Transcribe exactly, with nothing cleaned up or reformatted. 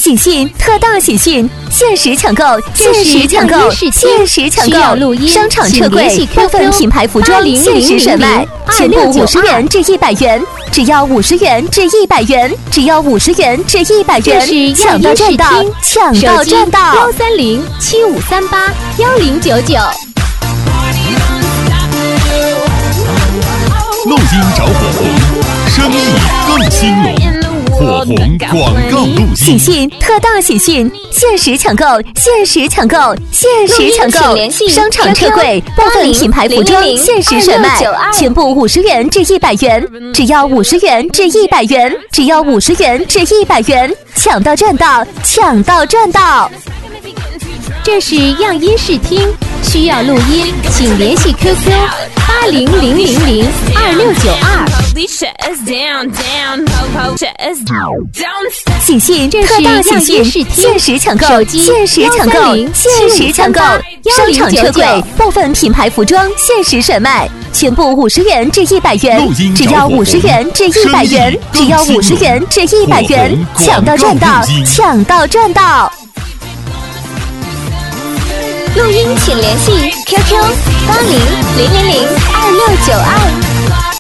喜讯，特大喜讯！限时抢购，限时抢购，限时抢购！商场车柜部分品牌服装限时甩卖，全部五十元至一百元，只要五十元至一百元，只要五十元至一百元，抢到赚到，抢到赚到！ 幺三零七五三八幺零九九。 录音找火红，生意更兴隆。火红广告录音， 喜讯，特大喜讯！限时抢购，限时抢购，限时抢购！商场车柜部分品牌服装限时甩卖，全部五十元至一百元，只要五十元至一百元，只要五十元至一百元，抢到赚到，抢到赚到！ 这是样音视听，需要录音，请联系 Q Q 八零零零零二六九二。 喜讯，特大喜讯！限时抢购，限时抢购，限时抢购！商场车柜部分品牌服装限时甩卖，全部五十元至一百元，只要五十元至一百元，只要五十元至一百元，抢到赚到，抢到赚到！ 录音请联系 Q Q 八零零零零二六九二。